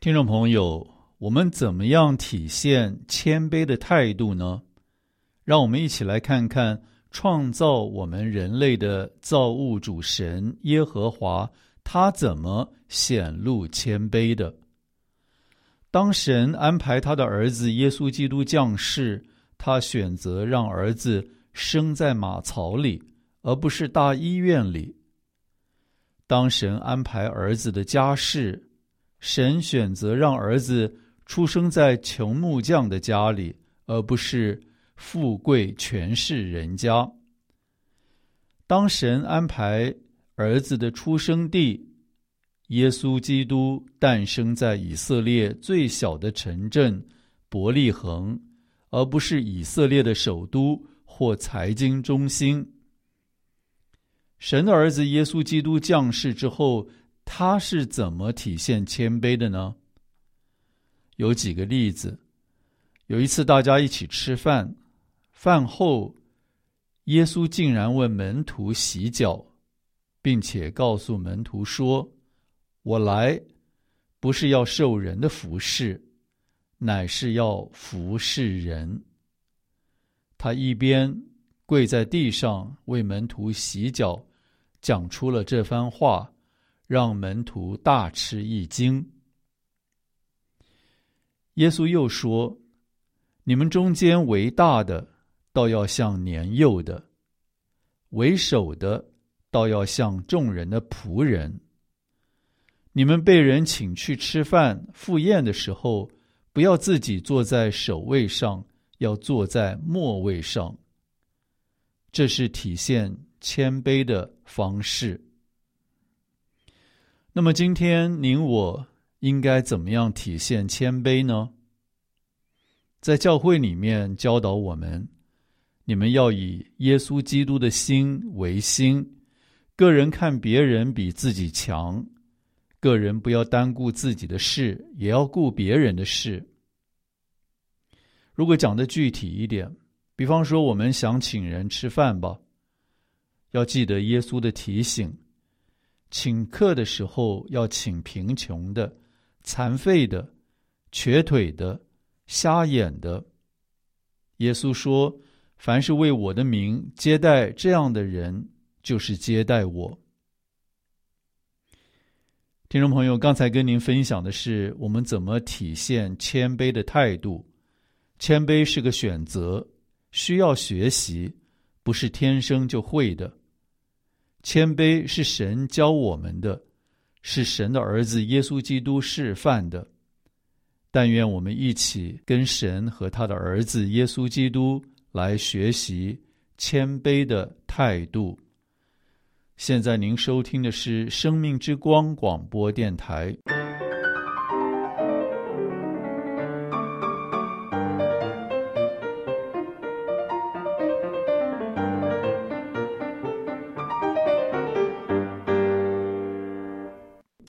听众朋友，我们怎么样体现谦卑的态度呢？让我们一起来看看创造我们人类的造物主神耶和华，他怎么显露谦卑的。当神安排他的儿子耶稣基督降世，他选择让儿子生在马槽里，而不是大医院里。当神安排儿子的家世，神选择让儿子出生在穷木匠的家里，而不是富贵权势人家。当神安排儿子的出生地，耶稣基督诞生在以色列最小的城镇伯利恒，而不是以色列的首都或财经中心。神的儿子耶稣基督降世之后，他是怎么体现谦卑的呢？有几个例子。有一次大家一起吃饭，饭后耶稣竟然问门徒洗脚，并且告诉门徒说，我来不是要受人的服侍，乃是要服侍人。他一边跪在地上为门徒洗脚，讲出了这番话，让门徒大吃一惊。耶稣又说，你们中间为大的，倒要像年幼的；为首的，倒要像众人的仆人。你们被人请去吃饭赴宴的时候，不要自己坐在首位上，要坐在末位上。这是体现谦卑的方式。那么今天您我应该怎么样体现谦卑呢？在教会里面教导我们，你们要以耶稣基督的心为心，个人看别人比自己强，个人不要单顾自己的事，也要顾别人的事。如果讲得具体一点，比方说我们想请人吃饭吧，要记得耶稣的提醒，请客的时候要请贫穷的、残废的、瘸腿的、瞎眼的。耶稣说，凡是为我的名接待这样的人，就是接待我。听众朋友，刚才跟您分享的是我们怎么体现谦卑的态度。谦卑是个选择，需要学习，不是天生就会的。谦卑是神教我们的，是神的儿子耶稣基督示范的。但愿我们一起跟神和他的儿子耶稣基督来学习谦卑的态度。现在您收听的是生命之光广播电台。